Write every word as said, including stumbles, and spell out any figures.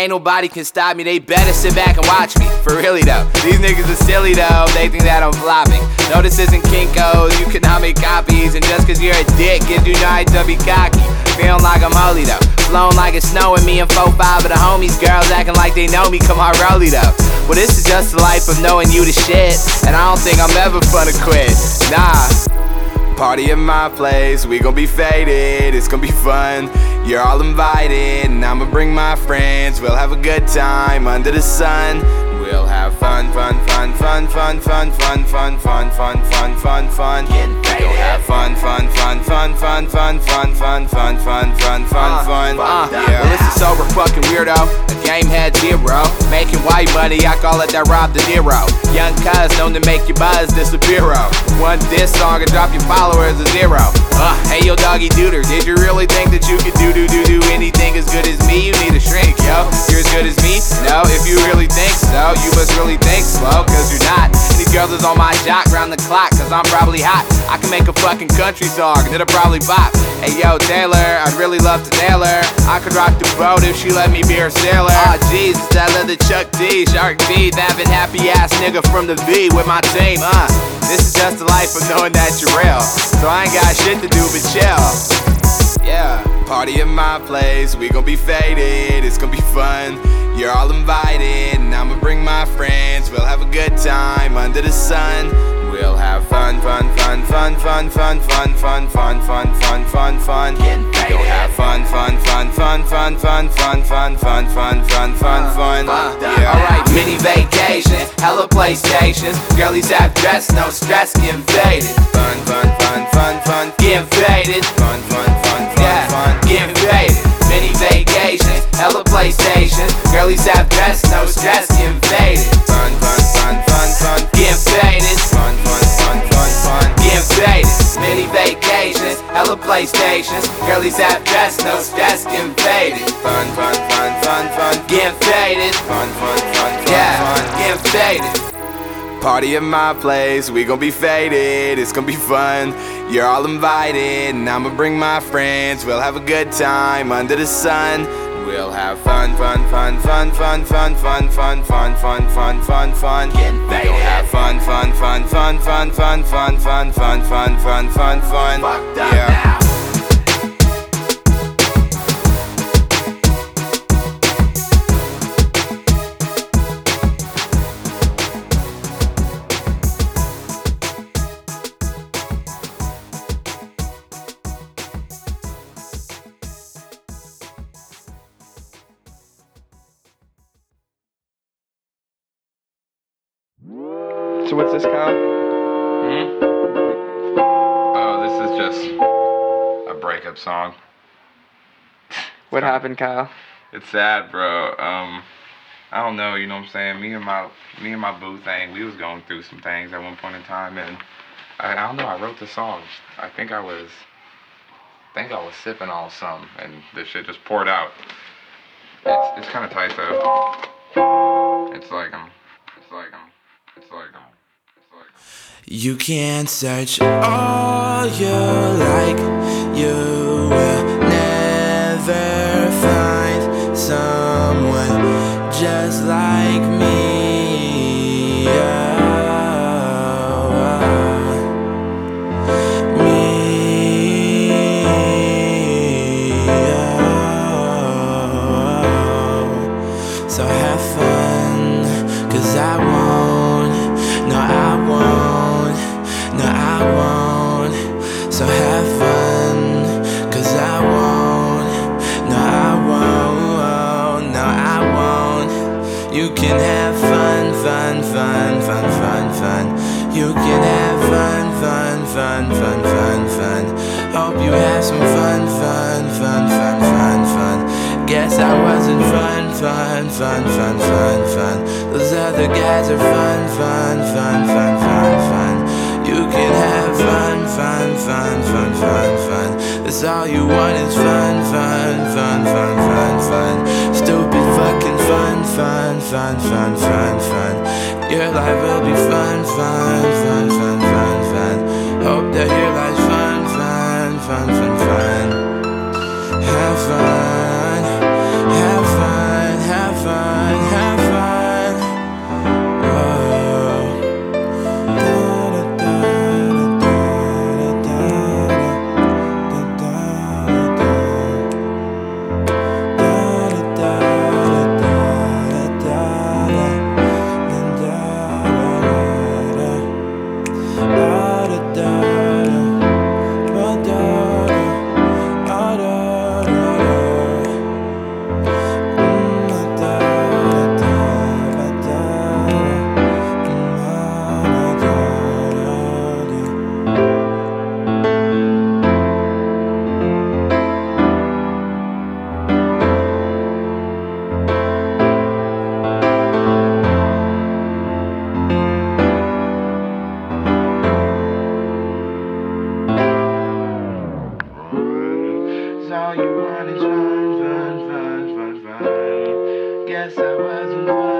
ain't nobody can stop me. They better sit back and watch me. For really though, these niggas are silly though. They think that I'm flopping. No, this isn't Kinko's. You cannot make copies. And just cause you're a dick gives you no right to be cocky. Feeling like I'm holy though. Flown like it's snowing. Me and four five of the homies. Girls acting like they know me. Come on, rolly though. Well, this is just the life of knowing you the shit. And I don't think I'm ever gonna quit. Nah. Party at my place, we gon' be faded, it's gon' be fun. You're all invited, and I'ma bring my friends. We'll have a good time under the sun. We'll have fun, fun, fun, fun, fun, fun, fun, fun, fun, fun, fun, fun, fun. We'll have fun, fun, fun, fun, fun, fun, fun, fun, fun, fun, fun, fun, fun. Yeah. Well, this is sober fucking weirdo. A game had zero. Making white money, I call it that Rob De Niro. Young cuz known to make your buzz disappear. One diss song and drop your followers to zero. Uh, hey yo doggy duder, did you really think that you could do do do do anything as good as me? You need a shrink, yo. You're as good as me? No, if you really think so, you must really think slow, cause you're not. These girls is on my jock round the clock, cause I'm probably hot. I can make a fucking country song, and it'll probably pop. Hey yo Taylor, I'd really love to nail her. I could rock the boat if she let me be her sailor. Aw oh, jeez, it's that leather Chuck D, Shark D, having happy ass nigga from the V with my team, uh. This is just the life of knowing that you're real. So I ain't got shit to do but chill. Yeah. Party at my place, we gon' be faded, it's gon' be fun. You're all invited, and I'ma bring my friends. We'll have a good time under the sun. We'll have fun, fun, fun, fun, fun, fun, fun, fun, fun, fun, fun, fun, fun. We'll have fun, fun, fun, fun, fun, fun, fun, fun, fun, fun, fun, fun, fun. Yeah. Alright, mini vacations, hella PlayStations. Girlies have dress, no stress, getting faded. Fun, fun, fun, fun, fun, getting faded. Fun, fun, fun, fun, fun, getting faded. Mini vacations, hella PlayStations. Girlies have dress, no stress, getting faded. Fun, fun, fun, fun, fun, getting faded. Fun, fun, fun, fun, fun, getting faded. Mini vacations, hella PlayStations. Girlies have dress, no stress, getting faded. Fun, fun, fun, fun, fun, getting faded. Fun, fun, fun, fun, yeah, getting faded. Party at my place, we gon' be faded, it's gon' be fun. You're all invited, and I'ma bring my friends. We'll have a good time under the sun. We'll have fun, fun, fun, fun, fun, fun, fun, fun, fun, fun, fun, fun, fun. We'll have fun, fun, fun, fun, fun, fun, fun, fun, fun, fun, fun, fun, fun. Yeah. So what's this, Kyle? Hmm? Oh, this is just a breakup song. What happened, Kyle? It's sad, bro. Um, I don't know, you know what I'm saying? Me and my me and my boo thing, we was going through some things at one point in time, and I, I don't know, I wrote the song. I think I was I think I was sipping on something, and this shit just poured out. It's it's kinda tight though. It's like I'm it's like I'm it's like I'm You can search all you like, you will never find someone just like me. Oh, oh. Me. Oh. So have fun, cause I won't, no I won't. No, I won't, so have fun, cause I won't. No, I won't, no, I won't. You can have fun, fun, fun, fun, fun, fun. You can have fun, fun, fun, fun, fun, fun. Hope you have some fun, fun, fun, fun, fun, fun. Guess I wasn't fun, fun, fun, fun, fun, fun. Those other guys are fun, fun, fun, fun, fun, fun. You can have fun, fun, fun, fun, fun, fun. That's all you want is fun, fun, fun, fun, fun, fun. Stupid fucking fun, fun, fun, fun, fun, fun. Your life will be fun, fun, fun, fun, fun, fun. Hope that your life's fun, fun, fun, fun, fun. Have fun, have fun, have fun. guess I wasn't for